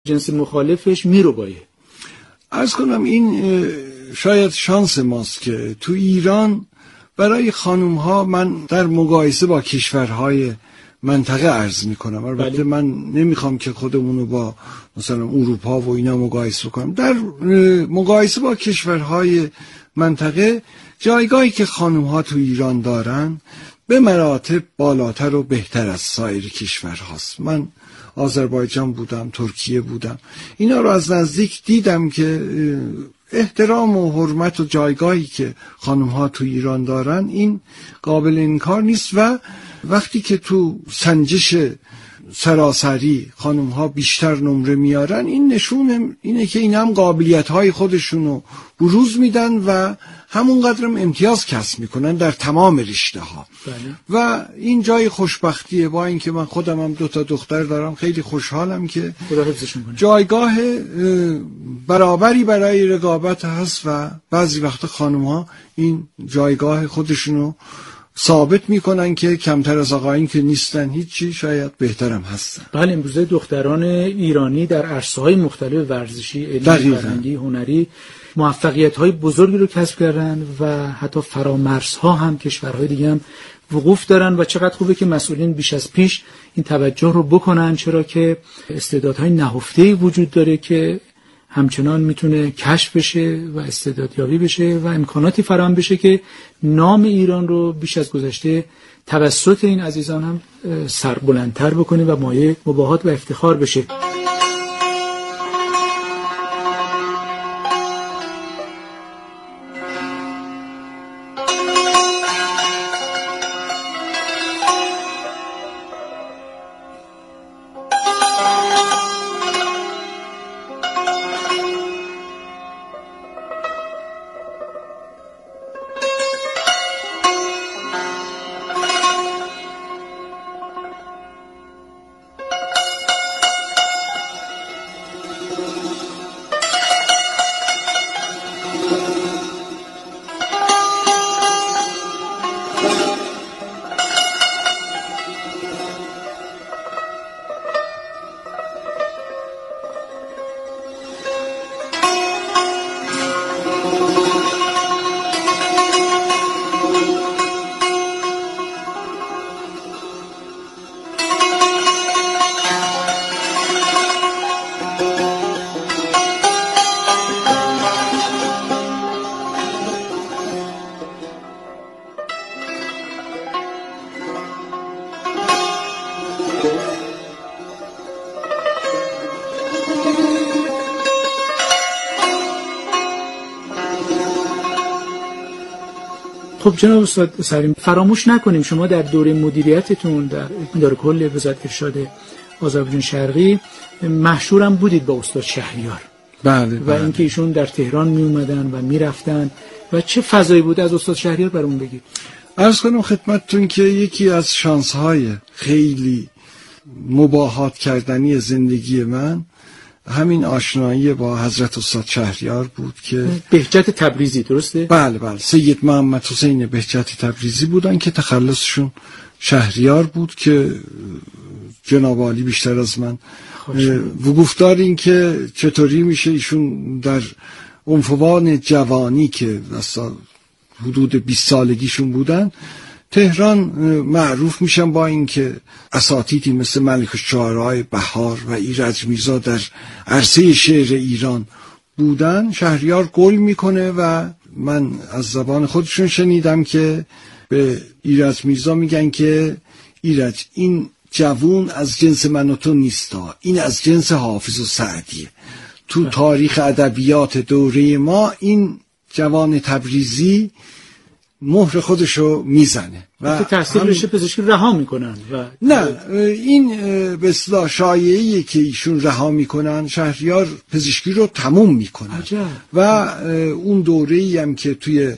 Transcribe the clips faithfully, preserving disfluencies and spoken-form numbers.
جنس مخالفش میربایه. عرض کنم این شاید شانس ماست که تو ایران برای خانوم ها، من در مقایسه با کشورهای منطقه عرض میکنم، البته من نمیخوام که خودمونو با مثلا اروپا و اینا مقایسه کنم، در مقایسه با کشورهای منطقه جایگاهی که خانوم ها تو ایران دارن به مراتب بالاتر و بهتر از سایر کشورهاست. من آذربایجان بودم، ترکیه بودم، اینا رو از نزدیک دیدم که احترام و حرمت و جایگاهی که خانم ها تو ایران دارن این قابل انکار نیست و وقتی که تو سنجش سراسری خانم ها بیشتر نمره میارن، این نشون اینه که این هم قابلیت های خودشونو بروز میدن و همون قدرم امتیاز کسب میکنن در تمام رشته ها. بله. و این جای خوشبختیه، با اینکه من خودم هم دو تا دختر دارم، خیلی خوشحالم که جایگاه برابری برای رقابت هست و بعضی وقت خانم ها این جایگاه خودشونو ثابت میکنن که کمتر از آقایون که نیستن، هیچی، شاید بهترم هستن. بله، امروزه دختران ایرانی در عرصه‌های مختلف ورزشی، علمی، فرهنگی، هنری موفقیت‌های بزرگی رو کسب کردن و حتی فرامرزها هم کشورهای دیگه هم وقوف دارن و چقدر خوبه که مسئولین بیش از پیش این توجه رو بکنن، چرا که استعدادهای نهفته‌ای وجود داره که همچنان میتونه کشف بشه و استعدادیابی بشه و امکاناتی فراهم بشه که نام ایران رو بیش از گذشته توسط این عزیزان هم سربلندتر بکنه و مایه مباهات و افتخار بشه. خب جناب استاد سلیم، فراموش نکنیم شما در دوره مدیریتتون در اداره کل وزارت ارشاد آذربایجان شرقی محشورم بودید با استاد شهریار. بله. و اینکه ایشون در تهران می اومدن و می رفتن و چه فضایی بود از استاد شهریار برامون بگید. عرض کنم خدمتتون که یکی از شانس‌های خیلی مباهات کردنی زندگی من همین آشنایی با حضرت استاد شهریار بود که بهجت تبریزی، درسته؟ بله بله، سید محمد حسین بهجت تبریزی بودن که تخلصشون شهریار بود که جناب عالی بیشتر از من وقوف دارین که چطوری میشه ایشون در عنفوان جوانی که اصلا حدود بیست سالگیشون بودن تهران معروف میشن با اینکه اساتیدی مثل ملک الشعرای بهار و ایرج میرزا در عرصه شعر ایران بودن. شهریار گل میکنه و من از زبان خودشون شنیدم که به ایرج میرزا میگن که ایرج، این جوون از جنس من و تو نیستا، این از جنس حافظ و سعدیه. تو تاریخ ادبیات دوره ما این جوان تبریزی مهر خودشو میزنه و تحصیل رشته پزشکی رها میکنن و نه، این به اصطلاح شایعه‌ایه که ایشون رها میکنن، شهریار پزشکی رو تموم میکنن. عجب. و اون دوره‌ای هم که توی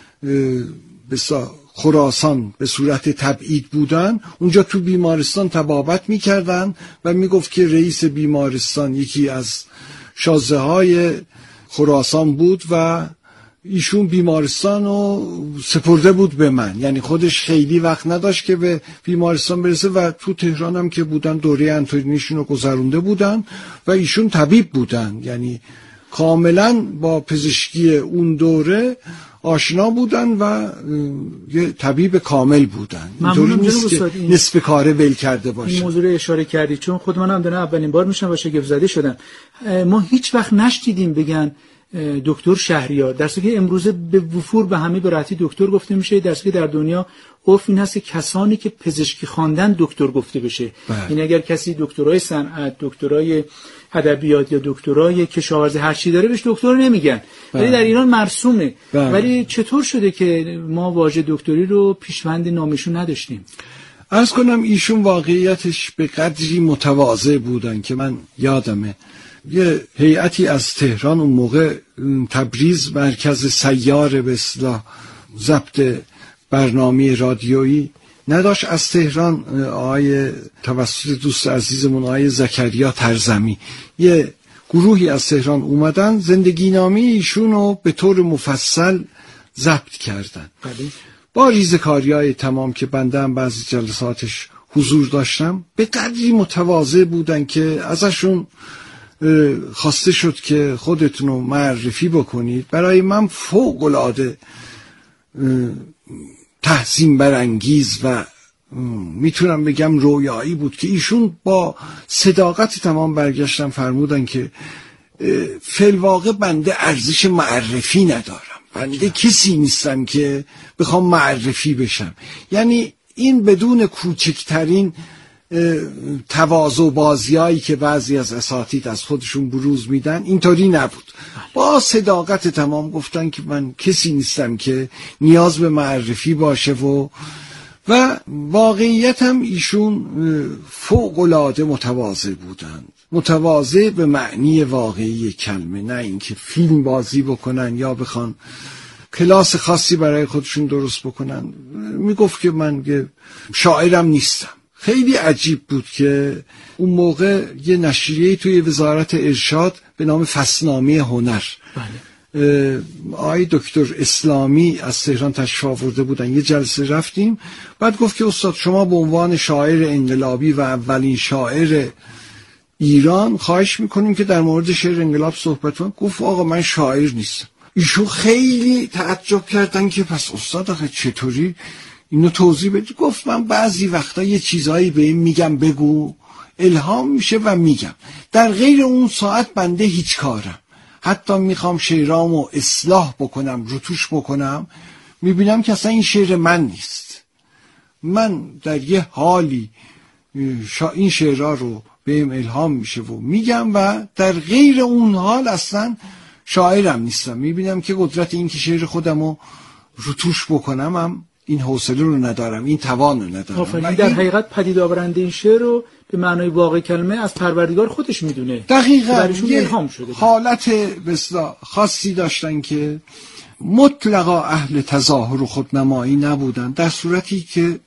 به خراسان به صورت تبعید بودن، اونجا تو بیمارستان طبابت میکردن و میگفت که رئیس بیمارستان یکی از شازده های خراسان بود و ایشون بیمارستان رو سپرده بود به من، یعنی خودش خیلی وقت نداشت که به بیمارستان برسه و تو تهران هم که بودن دوره انترنیشون رو گذرونده بودن و ایشون طبیب بودن، یعنی کاملا با پزشکی اون دوره آشنا بودن و یه طبیب کامل بودن. اینطوری نیست که نصف کاره ول کرده باشه. این موضوع رو اشاره کردی چون خود منم دارم اولین بار میشم و شگفت زده شدم. ما هیچ وقت نشنیدیم بگن دکتر شهریار، در صورتی که امروزه به وفور به همه به راحتی دکتر گفته میشه، در صورتی که در دنیا عرف این هست که کسانی که پزشکی خواندن دکتر گفته بشه. این اگر کسی دکترای صنعت، دکترای ادبیات یا دکترای کشاورزی هر چی داره بهش دکتر نمیگن، ولی در ایران مرسومه. بله. ولی چطور شده که ما واژه دکتری رو پیشوند نامشون نداشتیم؟ عرض کنم ایشون واقعیتش به قدری متواضع بودن که من یادمه یه هیئتی از تهران اون موقع تبریز مرکز سیار به اصطلاح ضبط برنامه رادیویی نداشت، از تهران آقای توسط دوست عزیزمون آقای زکریا ترزمی یه گروهی از تهران اومدن زندگی نامه ایشون رو به طور مفصل ضبط کردن. بله. با ریزکاریای تمام که بنده هم بعضی جلساتش حضور داشتم، به قدری متواضع بودن که ازشون خواسته شد که خودتون رو معرفی بکنید. برای من فوق العاده تحسین برانگیز و میتونم بگم رویایی بود که ایشون با صداقت تمام برگشتن فرمودن که فی‌الواقع بنده ارزش معرفی ندارم، بنده کسی نیستم که بخوام معرفی بشم. یعنی این بدون کوچکترین تواضع بازیایی که بعضی از اساتید از خودشون بروز میدن اینطوری نبود. با صداقت تمام گفتن که من کسی نیستم که نیاز به معرفی باشه و و واقعیت هم ایشون فوق العاده متواضع بودن، متواضع به معنی واقعی کلمه، نه اینکه فیلم بازی بکنن یا بخوان کلاس خاصی برای خودشون درست بکنن. میگفت که من شاعرم نیستم. خیلی عجیب بود که اون موقع یه نشریه توی وزارت ارشاد به نام فصلنامه هنر، بله، آقای دکتر اسلامی از تهران تشریف آورده بودن. یه جلسه رفتیم، بعد گفت که استاد شما به عنوان شاعر انقلابی و اولین شاعر ایران خواهش میکنیم که در مورد شعر انقلاب صحبت کنید. گفت آقا من شاعر نیستم. ایشون خیلی تعجب کردن که پس استاد آخه چطوری اینو توضیح بدی؟ گفت من بعضی وقتا یه چیزایی به این میگم بگو، الهام میشه و میگم، در غیر اون ساعت بنده هیچ کارم. حتی میخوام شعرامو اصلاح بکنم، رتوش بکنم، میبینم که اصلا این شعر من نیست. من در یه حالی شا این شعرها رو بهم الهام میشه و میگم و در غیر اون حال اصلا شاعرم نیستم. میبینم که قدرت این که شعر خودمو رتوش بکنم هم این حوصله رو ندارم، این توان رو ندارم. آفرین. در حقیقت پدید آورنده این شعر رو به معنای واقع کلمه از پروردگار خودش میدونه. دقیقاً الهام شده. حالت بسیار خاصی داشتن که مطلقا اهل تظاهر و خودنمایی نبودن، در صورتی که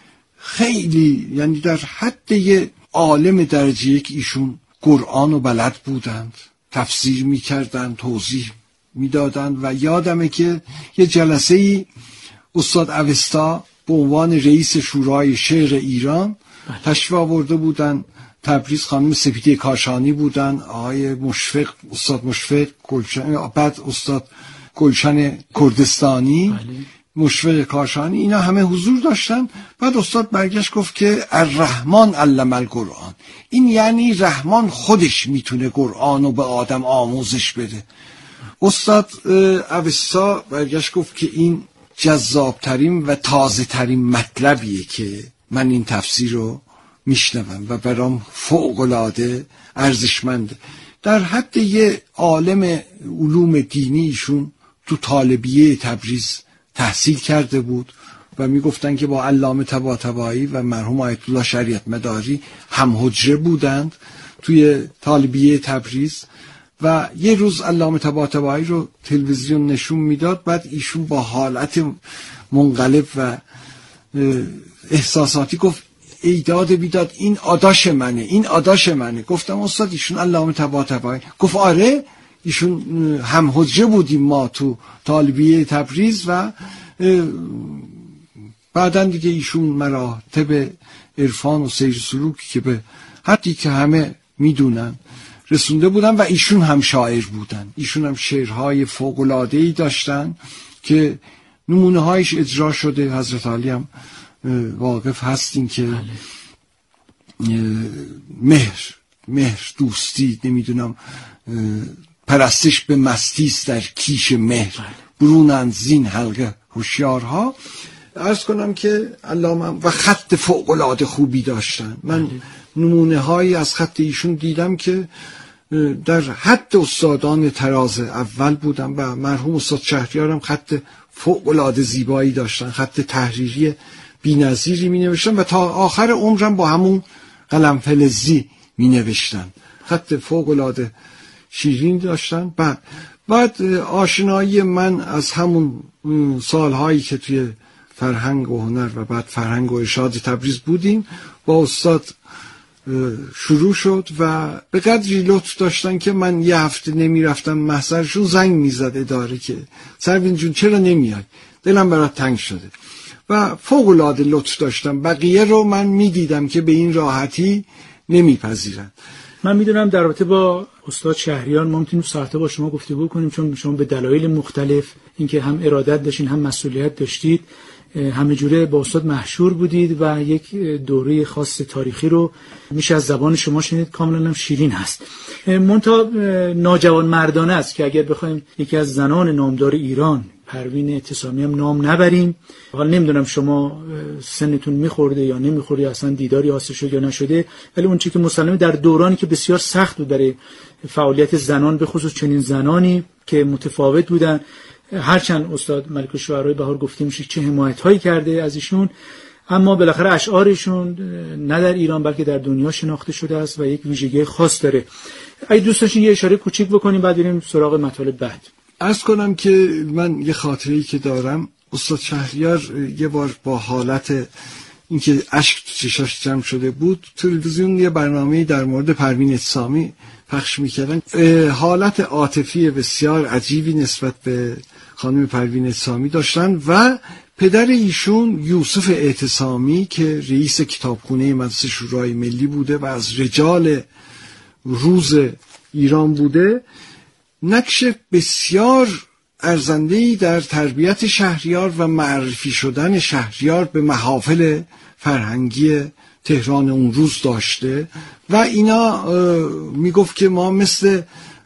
خیلی یعنی در حد یه عالم درجه یک ایشون قرآن و بلد بودند، تفسیر میکردن، توضیح میدادند. و یادمه که یه جلسه‌ای استاد اوستا به عنوان رئیس شورای شعر ایران تشریف آورده بودن تبریز، خانم سپیده کاشانی بودن، آقای مشفق، استاد مشفق گلشن، بعد استاد گلشن کردستانی، بله، مشفق کاشانی، اینا همه حضور داشتن. بعد استاد برگشت گفت که الرحمن علم القرآن، این یعنی رحمان خودش میتونه قرآن رو به آدم آموزش بده. استاد اوستا برگشت گفت که این جذابترین و تازه ترین مطلبیه که من این تفسیر رو میشنوم و برام فوق العاده ارزشمنده. در حد یه عالم علوم دینی ایشون تو طالبیه تبریز تحصیل کرده بود و میگفتن که با علامه طباطبایی و مرحوم آیت الله شریعت مداری هم حجره بودند توی طالبیه تبریز. و یه روز علامه طباطبایی رو تلویزیون نشون میداد، بعد ایشون با حالت منقلب و احساساتی گفت ای داده بیداد این آداش منه، این آداش منه. گفتم استاد ایشون علامه طباطبایی؟ گفت آره ایشون هم حجه بودیم ما تو طالبیه تبریز و بعدن دیگه ایشون مراتب عرفان و سیر سلوکی که به حدی که همه میدونن رسونده بودن و ایشون هم شاعر بودن. ایشون هم شعرهای فوق‌العاده‌ای داشتن که نمونه هایش اجرا شده. حضرت علی هم واقف هستین که مهر مهر دوستی نمیدونم پرستش به مستیست در کیش مهر برونند زین حلقه هوشیارها. عرض کنم که علامه و خط فوق‌العاده خوبی داشتن. من نمونه هایی از خط ایشون دیدم که در حد استادان تراز اول بودن و مرحوم استاد شهریار هم خط فوق‌العاده زیبایی داشتن، خط تحریری بی‌نظیری می‌نوشتن و تا آخر عمرم با همون قلم فلزی می‌نوشتن. خط فوق‌العاده شیرین داشتن. بعد بعد آشنایی من از همون سالهایی که توی فرهنگ و هنر و بعد فرهنگ و ارشاد تبریز بودیم با استاد شروع شد و به قدری لطف داشتن که من یه هفته نمی رفتم محضرشون زنگ می زد اداره که سروین جون چرا نمیای، دلم برات تنگ شده و فوق العاده لطف داشتم. بقیه رو من می دیدم که به این راحتی نمی پذیرن. من میدونم در رابطه با استاد شهریار ما میتونیم ساعته با شما گفتگو کنیم، چون شما به دلایل مختلف، اینکه هم ارادت داشتین هم مسئولیت داشتید، همه جوره با استاد مشهور بودید و یک دوره خاص تاریخی رو میشه از زبان شما شنید، کاملا هم شیرین هست. منتها ناجوان مردانه است که اگر بخوایم یکی از زنان نامدار ایران پروین اعتصامی هم نام نبریم. حالا نمیدونم شما سنتون میخورده یا نمیخورده، اصلا دیداری حاصل شد یا نشده، ولی اون چیزی که مسلمه در دورانی که بسیار سخت بود برای فعالیت زنان، به خصوص چنین زنانی که متفاوت بودن، هرچند استاد ملک الشعرای بهار گفته میشه چه حمایت هایی کرده از ایشون، اما بالاخره اشعارشون نه در ایران بلکه در دنیا شناخته شده است و یک ویژگی خاص داره. اگه دوست داشتین یه اشاره کوچیک بکنیم بعد بریم سراغ مطالب بعد. عرض کنم که من یه خاطره‌ای که دارم، استاد شهریار یه بار با حالت اینکه اشک تو چشاش جمع شده بود، تلویزیون یه برنامه‌ای در مورد پروین اعتصامی پخش می‌کردن. حالت عاطفی بسیار عجیبی نسبت به خانم پروین اعتصامی داشتن و پدر ایشون یوسف اعتصامی که رئیس کتابخونه مجلس شورای ملی بوده و از رجال روز ایران بوده، نقش بسیار ارزنده‌ای در تربیت شهریار و معرفی شدن شهریار به محافل فرهنگی تهران اون روز داشته و اینا میگفت که ما مثل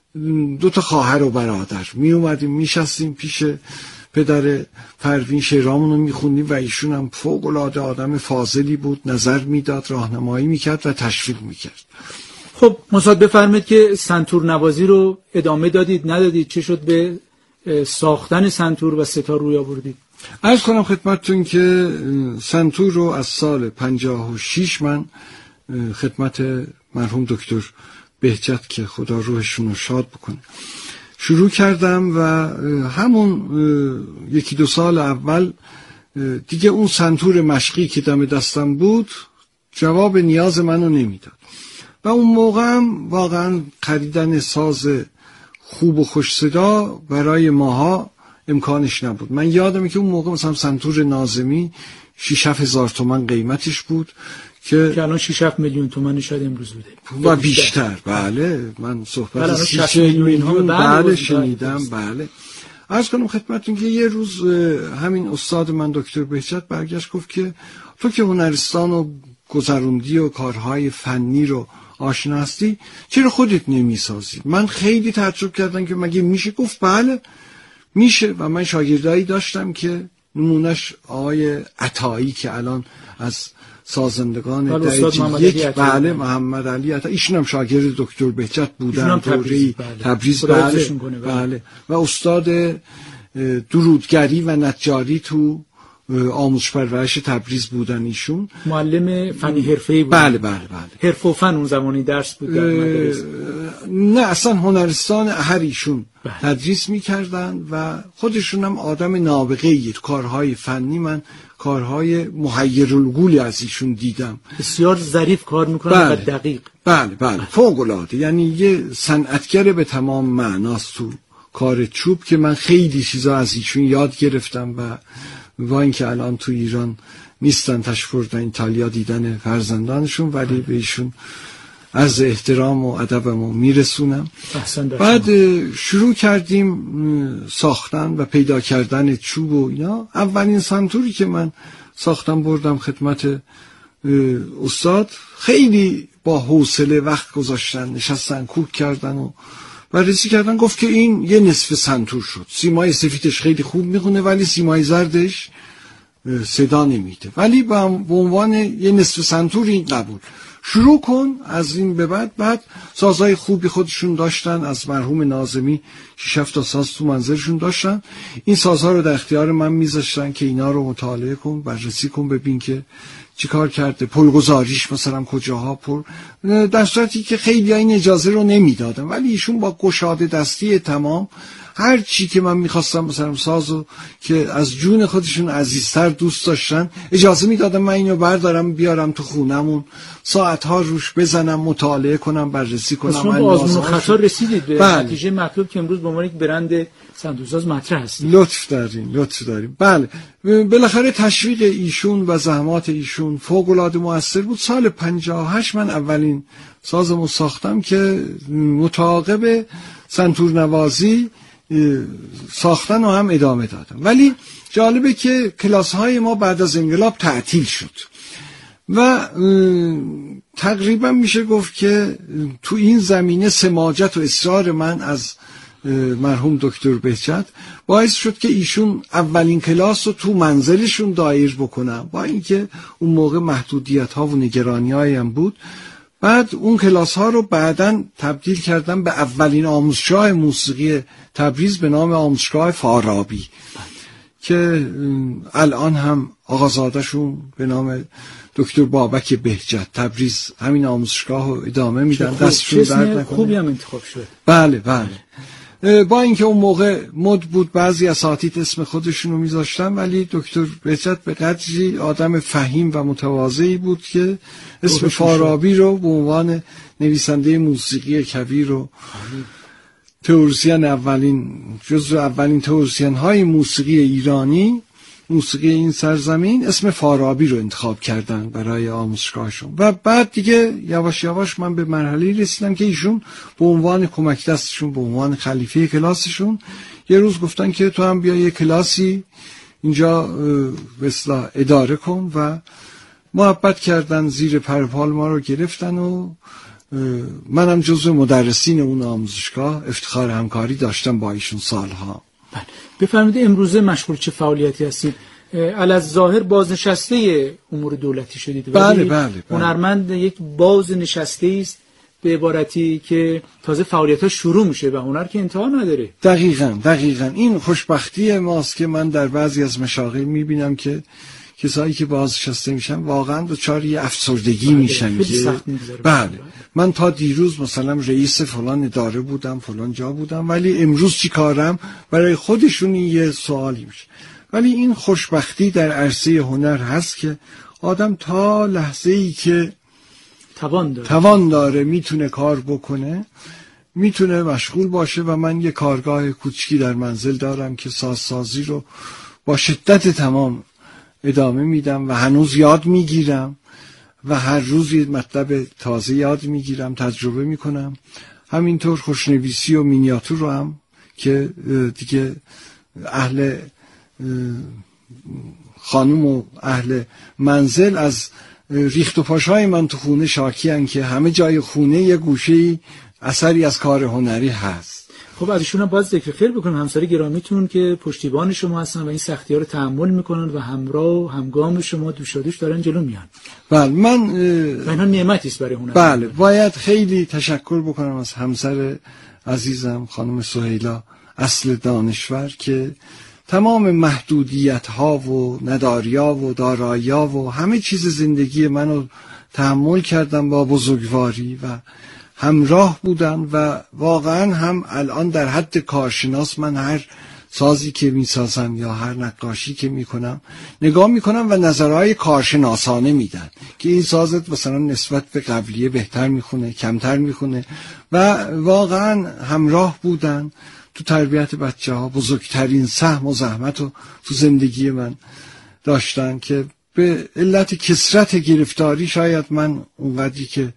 دو تا خواهر و برادر می اومدیم میشستیم پیش پدر پروین، شعرامون رو میخوندیم و ایشون هم فوق العاده آدم فاضلی بود، نظر میداد، راهنمایی میکرد و تشویق میکرد. خب مصاد بفرمایید که سنتور نوازی رو ادامه دادید ندادید؟ چه شد به ساختن سنتور و ستار روی آوردید؟ عرض کنم خدمتتون که سنتور رو از سال پنجاه و شش من خدمت مرحوم دکتر بهجت که خدا روحشون رو شاد بکنه شروع کردم و همون یکی دو سال اول دیگه اون سنتور مشقی که دم دستم بود جواب نیاز منو نمیداد و اون موقع هم واقعا خریدن ساز خوب و خوش صدا برای ماها امکانش نبود. من یادمه که اون موقع مثلا سنتور ناظمی شش هزار تومان قیمتش بود که که الان شش میلیون تومان شاید امروز بوده و بیشتر. بله من صحبت شش میلیون بله شنیدم. بله عرض کنم خدمتتون که یه روز همین استاد من دکتر بهجت برگشت گفت که تو که هنرستان و گذروندی و کارهای فنی رو آشنا هستی چرا خودت نمیسازی؟ من خیلی تعجب کردم که مگه میشه؟ گفت بله میشه و من شاگردایی داشتم که نمونش آقای عطایی که الان از سازندگان درجه یک بله محمد علی عطایی، ایشون هم شاگرد دکتر بهجت بودن دوره تبریز بله بله و استاد درودگری و نجاری تو آموزش پرورش تبریز بودن. ایشون معلم فنی حرفه‌ای بود. بله بله بله حرف و فن اون زمانی درس بود در مدرسه. نه اصلا هنرستان احر ایشون تدریس میکردن و خودشون هم آدم نابغه‌ای تو کارهای فنی. من کارهای محیرالقولی از ایشون دیدم، بسیار ظریف کار میکنن و دقیق. بله بله فوق‌العاده، یعنی یه صنعتگر به تمام معناست تو کار چوب که من خیلی چیزا از ایشون یاد گرفتم و با اینکه الان تو ایران نیستن، تشریف بردن ایتالیا دیدن فرزندانشون، ولی به ایشون عرض احترام و ادبمو میرسونم. بعد شروع کردیم ساختن و پیدا کردن چوب و اینا. اولین سنتوری که من ساختم بردم خدمت استاد، خیلی با حوصله وقت گذاشتن، نشستن کوک کردن و بررسی کردن. گفت که این یه نصف سنتور شد، سیمای سفیدش خیلی خوب میخونه ولی سیمای زردش صدا نمیده، ولی به عنوان یه نصف سنتور این قبول. شروع کن از این به بعد. بعد سازهای خوبی خودشون داشتن، از مرحوم ناظمی شش هفت تا ساز تو منزلشون داشتن. این سازها رو در اختیار من میذاشتن که اینا رو مطالعه کن، بررسی کن، ببین که چی کار کرده، پلگذاریش مثلا کجاها پل، در صورتی که خیلی این اجازه رو نمیدادن، ولی ایشون با گشاده دستی تمام هر چی که من میخواستم مثلا سازو که از جون خودشون عزیزتر دوست داشتن اجازه میدادم من اینو بردارم بیارم تو خونمون، ساعتها روش بزنم، مطالعه کنم، بررسی کنم. شما با آزمون و خطا رسیدید به بله. نتیجه مطلوب که امروز به عنوان یک برند صندوقساز مطرح هستید. لطف دارین لطف دارین بله. بالاخره تشویق ایشون و زحمات ایشون فوق العاده موثر بود. سال پنجاه و هشت من اولین سازمو ساختم که متعاقب سنتور نوازی ساختن و هم ادامه دادم. ولی جالبه که کلاس های ما بعد از انقلاب تعطیل شد و تقریبا میشه گفت که تو این زمینه سماجت و اصرار من از مرحوم دکتر بهجت باعث شد که ایشون اولین کلاس رو تو منزلشون دایر بکنم، با اینکه اون موقع محدودیت ها و نگرانی هایی هم بود. بعد اون کلاس ها رو بعداً تبدیل کردم به اولین آموزشگاه موسیقی تبریز به نام آموزشگاه فارابی که الان هم آقازادهشون به نام دکتر بابک بهجت تبریز همین آموزشگاه رو ادامه میدن. دستشون درد نکنه. خوبی هم انتخاب شد. بله بله. با اینکه اون موقع مد بود بعضی اساتید اسم خودشون رو میذاشتن، ولی دکتر بهجت به قدری آدم فهیم و متواضعی بود که اسم فارابی رو به عنوان نویسنده موسیقی کبیر و تئوریسین اولین جزو اولین تئوریسین های موسیقی ایرانی، موسیقی این سرزمین، اسم فارابی رو انتخاب کردن برای آموزشگاهشون. و بعد دیگه یواش یواش من به مرحله رسیدم که ایشون به عنوان کمک دستشون، به عنوان خلیفه کلاسشون، یه روز گفتن که تو هم بیا یه کلاسی اینجا به اصطلاح اداره کن و محبت کردن، زیر پرپال ما رو گرفتن و منم جزو مدرسین اون آموزشگاه افتخار همکاری داشتم با ایشون سالها. بله. بفرمایید امروزه مشغول چه فعالیتی هستید؟ علاوه بازنشسته امور دولتی شدید. بله بله, بله. هنرمند یک بازنشسته است به عبارتی که تازه فعالیت‌ها شروع میشه و هنر که انتها نداره. دقیقاً دقیقاً این خوشبختی ماست که من در بعضی از مشاغل میبینم که کسایی که بازنشسته میشن واقعا دچار یه افسردگی میشن که بله من تا دیروز مثلا رئیس فلان اداره بودم، فلان جا بودم، ولی امروز چی کارم؟ برای خودشون یه سوالی میشه. ولی این خوشبختی در عرصه هنر هست که آدم تا لحظه ای که توان داره توان داره میتونه کار بکنه، میتونه مشغول باشه. و من یه کارگاه کوچکی در منزل دارم که سازسازی رو با شدت تمام ادامه میدم و هنوز یاد میگیرم و هر روز یه مطلب تازه یاد میگیرم، تجربه میکنم. همینطور خوشنویسی و مینیاتور رو هم که دیگه اهل خانم و اهل منزل از ریخت و پاشای من تو خونه شاکی هن که همه جای خونه یه گوشه‌ای اثری از کار هنری هست. خب ازشون هم باید ذکر خیر بکنم، همسر گرامیتون که پشتیبان شما هستن و این سختی‌ها رو تحمل میکنن و همراه و همگام شما دوشادوش دارن جلو میان. بله من و اینها نعمتی است برای هنر. بله باید خیلی تشکر بکنم از همسر عزیزم خانم سهیلا اصل دانشور که تمام محدودیت‌ها و نداری‌ها و دارایی‌ها و همه چیز زندگی منو تحمل کردن با بزرگواری و همراه بودن و واقعا هم الان در حد کارشناس من هر سازی که میسازم یا هر نقاشی که میکنم نگاه میکنم و نظرهای کارشناسانه میدن که این سازت مثلا نسبت به قبلیه بهتر میخونه، کمتر میخونه و واقعا همراه بودن تو تربیت بچه ها. بزرگترین سهم و زحمت رو تو زندگی من داشتن که به علت کثرت گرفتاری شاید من اونقدری که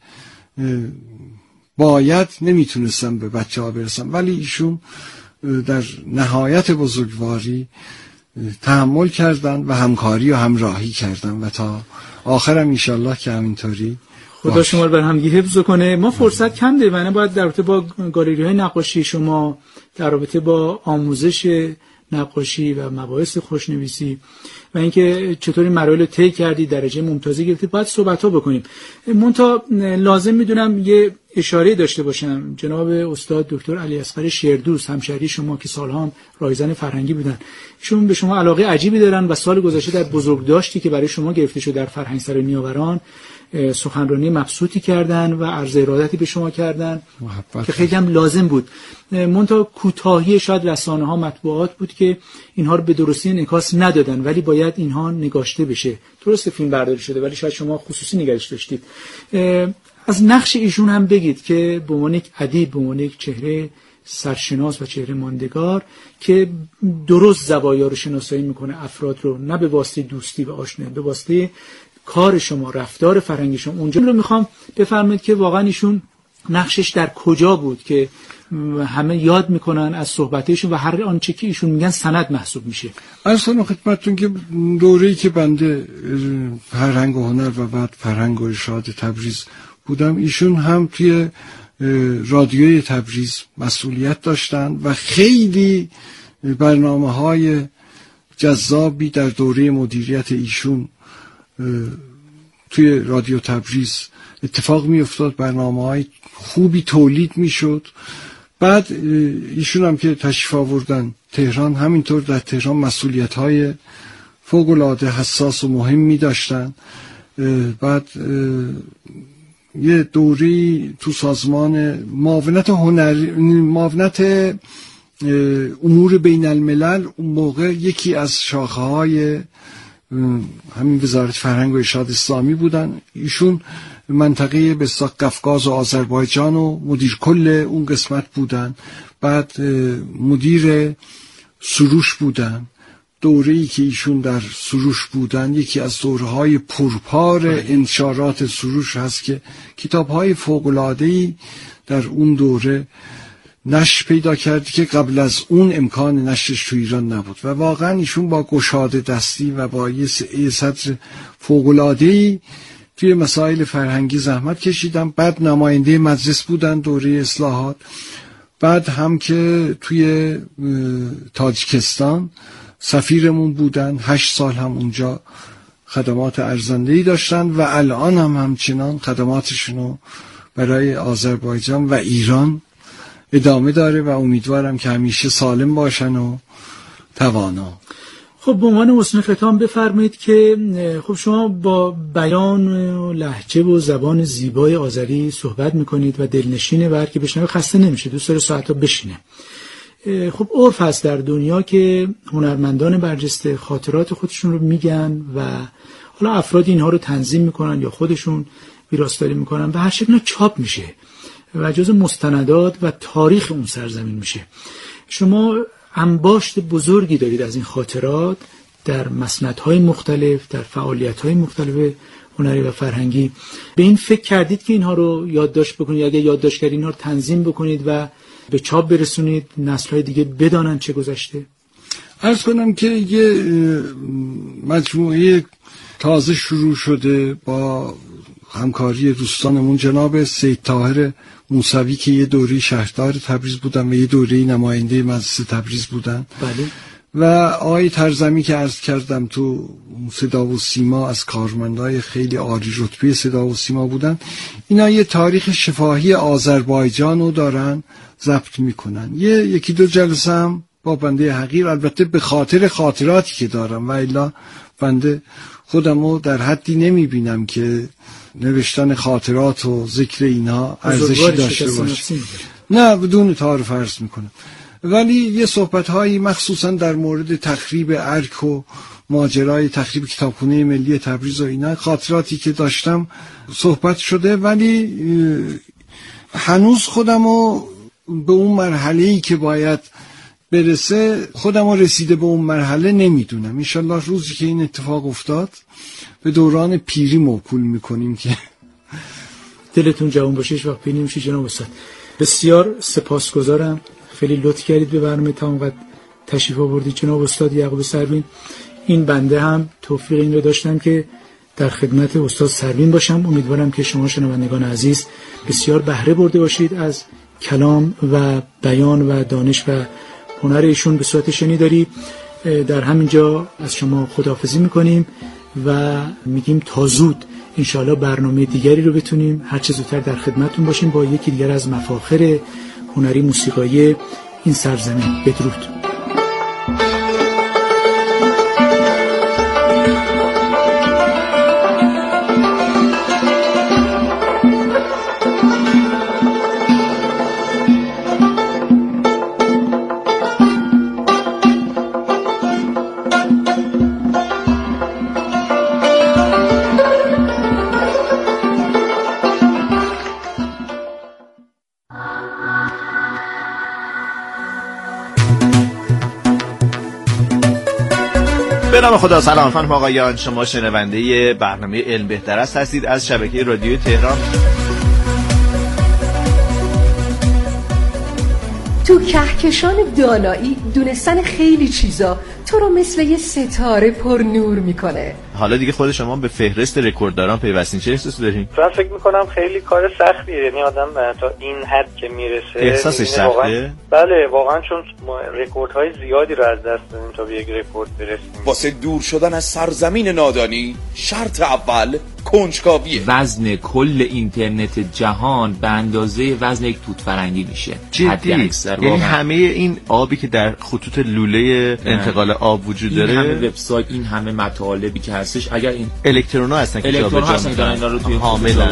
باید نمیتونستم به بچه ها برسم، ولی ایشون در نهایت بزرگواری تحمل کردن و همکاری و همراهی کردن و تا آخرم انشالله که همینطوری خدا شما رو بر همگی حفظ کنه. ما فرصت کم داریم، من باید در رابطه با گالری های نقاشی شما، در رابطه با آموزش نقاشی و مباحث خوشنویسی و اینکه چطوری مراحل طی کردی، درجه ممتازی گرفتید، باید صحبت‌ها بکنیم. منتها لازم میدونم یه اشاره داشته باشم. جناب استاد دکتر علی اصغر شیردوست، همشهری شما که سالها هم رایزن فرهنگی بودن، ایشون به شما علاقه عجیبی دارن و سال گذشته در بزرگداشتی که برای شما گرفته شد در فرهنگسرای نیاوران سخنرانی مبسوطی کردن و عرض ارادتی به شما کردن که خیلی هم لازم بود. منتها کوتاهی شاید رسانه ها، مطبوعات بود که اینها رو به درستی انعکاس ندادن، ولی باید اینها نگاشته بشه. درست فیلم برداری شده ولی شاید شما خصوصی نگرش داشتید. از نقش ایشون هم بگید که به عنوان یک ادیب، به عنوان یک چهره سرشناس و چهره ماندگار که درست زوایا رو شناسایی میکنه افراد رو، نه به واسطه دوستی و آشنایی، به واسطه کار شما، رفتار فرهنگی شما. اونجا رو میخوام بفرمایید که واقعا ایشون نقشش در کجا بود که همه یاد میکنن از صحبتشون و هر آنچه که ایشون میگن سند محسوب میشه. اصلا خدمتتون که دوره‌ای که بنده فرهنگ و هنر و بعد فرهنگ و ارشاد تبریز بودم، ایشون هم توی رادیوی تبریز مسئولیت داشتن و خیلی برنامه‌های جذابی در دوره مدیریت ایشون توی رادیو تبریز اتفاق می افتاد، برنامه‌های خوبی تولید می شد. بعد ایشون هم که تشریف آوردن تهران، همینطور در تهران مسئولیت‌های فوق‌العاده حساس و مهمی داشتن. بعد یه دوری تو سازمان معاونت هنری، معاونت امور بین الملل، اون موقع یکی از شاخه‌های همین وزارت فرهنگ و ارشاد اسلامی بودن. ایشون منطقه به اصطلاح قفقاز و آذربایجان و مدیر کل اون قسمت بودن. بعد مدیر سروش بودن. دوره‌ای که ایشون در سروش بودن یکی از دوره‌های پرپار انتشارات سروش هست که کتاب‌های فوق‌العاده‌ای در اون دوره نشر پیدا کرد که قبل از اون امکان نشرش تو ایران نبود و واقعا ایشون با گشاده دستی و با یه صدر فوق‌العاده‌ای توی مسائل فرهنگی زحمت کشیدن. بعد نماینده مجلس بودن دوره اصلاحات. بعد هم که توی تاجیکستان سفیرمون بودن، هشت سال هم اونجا خدمات ارزنده‌ای داشتن و الان هم همچنان خدماتشونو برای آذربایجان و ایران ادامه داره و امیدوارم که همیشه سالم باشن و توانا. خب به عنوان حسن ختام بفرمایید که خب شما با بیان و لهجه و زبان زیبای آذری صحبت میکنید و دلنشینه و هر کی بشنوه خسته نمیشه، دوست داره ساعتا بشینه. خب عرف هست در دنیا که هنرمندان برجسته خاطرات خودشون رو میگن و حالا افراد اینها رو تنظیم میکنن یا خودشون ویراستاری میکنن و هر شکل چاپ میشه و جز مستندات و تاریخ اون سرزمین میشه. شما انباشت بزرگی دارید از این خاطرات در مسندهای مختلف، در فعالیت‌های مختلف هنری و فرهنگی. به این فکر کردید که اینها رو یادداشت بکنید، اگه یادداشت کردید اینها رو تنظیم بکنید و به چاپ برسونید، نسل‌های دیگه بدانن چه گذشته؟ عرض کنم که یه مجموعه تازه شروع شده با همکاری دوستانمون جناب سید طاهر موسوی که یه دوره شهردار تبریز بودن و یه دوره نماینده مجلس تبریز بودن. بله. و آقای ترزمی که عرض کردم تو صدا و سیما از کارمندای خیلی عالی رتبه صدا و سیما بودن. اینا یه تاریخ شفاهی آذربایجان رو دارن ضبط میکنن. یه یکی دو جلسه هم با بنده حقیر، البته به خاطر خاطراتی که دارم، و الا بنده خودمو در حدی نمی بینم که نوشتن خاطرات و ذکر اینها ارزشی داشته باشه. نه، بدون تعارف عرض میکنم. ولی یه صحبت هایی مخصوصا در مورد تخریب ارک و ماجرای تخریب کتابخونه ملی تبریز و اینا، خاطراتی که داشتم صحبت شده، ولی هنوز خودمو به اون مرحله‌ای که باید برسه خودمو رسیده به اون مرحله نمیدونم. انشالله روزی که این اتفاق افتاد به دوران پیری موکول میکنیم که دلتون جوان باشه. هیچ وقت پیر نمیشه جناب استاد. بسیار سپاسگزارم، خیلی لطف کردید به برنامه تا اونقدر تشریف آوردید جناب استاد یعقوب سروین. این بنده هم توفیق این رو داشتم که در خدمت استاد سروین باشم. امیدوارم که شما شنوندگان عزیز بسیار بهره برده باشید از کلام و بیان و دانش و هنر ایشون به صورت شنیداری. در همینجا از شما خداحافظی میکنیم و میگیم تا زود انشاءالله برنامه دیگری رو بتونیم هر چه زودتر در خدمتتون باشیم با یکی دیگر از مفاخر هنری موسیقایی این سرزمین. بدرود. به نام خدا. سلام خانم آقایان، شما شنونده برنامه علم بهتر است هستید از شبکه رادیو تهران. تو کهکشان دانایی دونستن خیلی چیزا تو رو مثل یه ستاره پر نور میکنه. حالا دیگه خود شما به فهرست رکوردداران پیوستین، چه احساسی دارین؟ من فکر میکنم خیلی کار سختیه، یعنی آدم تا این حد که میرسه احساسش سخته؟ واقعا... بله واقعا، چون رکوردهای زیادی رو از دست دادیم تا به یک رکورد برسیم. واسه دور شدن از سرزمین نادانی شرط اول کنجکاویه. وزن کل اینترنت جهان به اندازه وزن یک توت فرنگی میشه. جدی؟ یعنی همه این آبی که در خطوط لوله انتقال آب وجود داره، این همه وبسایت، این همه مطالبی که هستش، اگر این الکترونا هستن که الکترون هستن که اینا رو توی حامل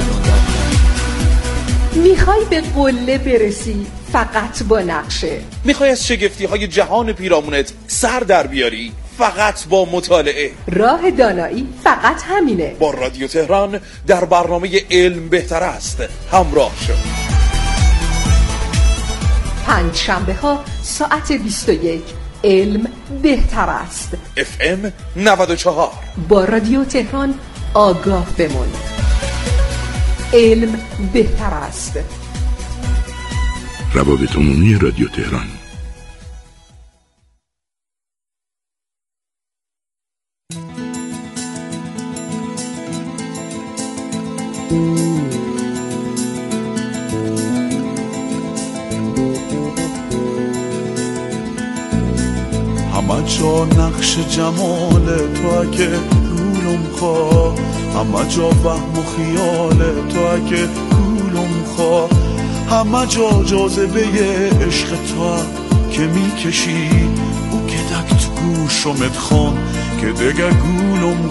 میخوای به قله برسی فقط با نقشه، میخوای از شگفتی های جهان پیرامونت سر در بیاری فقط با مطالعه. راه دانایی فقط همینه. با رادیو تهران در برنامه علم بهتر است همراه شو. پنج شنبه ها ساعت بیست و یک علم بهتر است. اف ام نود و چهار. با رادیو تهران آگاه بمون. علم بهتر است. روابط عمومی رادیو تهران. همه جا نقش جمال تو اگه گولم خواه، همه جا وهم و خیال تو اگه گولم خواه، همه جا جاذبه عشق تو که میکشی او که دک تو گوشمت خون که دگه گولم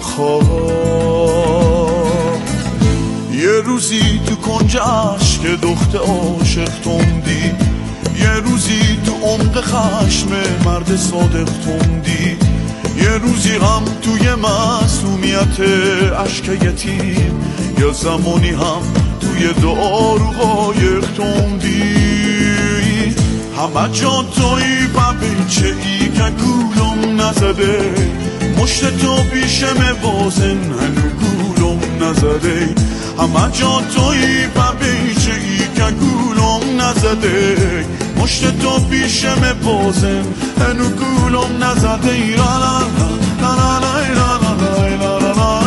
خواه. یه روزی تو کنجش که دخت عاشق توندی، یه روزی تو عمق خشم مرد صادق توندی، یه روزی هم توی معصومیت عشق یتیم، یا زمانی هم توی دعا رو قایق توندی. همه جا توی ببیچه ای که گولم نزده، مشت تو پیشم بازن هنو گولم نزده. همه جا توی ببیچه ای که گولم نزده، مشت تو پیشم بازن هنو گولم نزده. لا لا لا لا لا لا لا لا لا لا.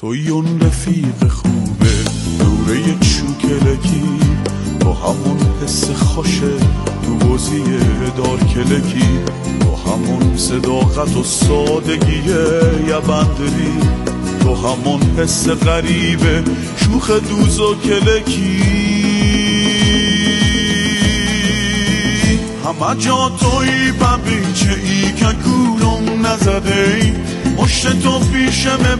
توی اون رفیق خوبه دوره یک شوکلکی، با همون حس خوشه تو بازی دار کلکی، با همون صداقت و سادگی یه بندری، تو همون حس غریبه شوخ دوز و کلکی، همه جا توی ببیچه ای که کولم نزده ای، مشت تو پیشم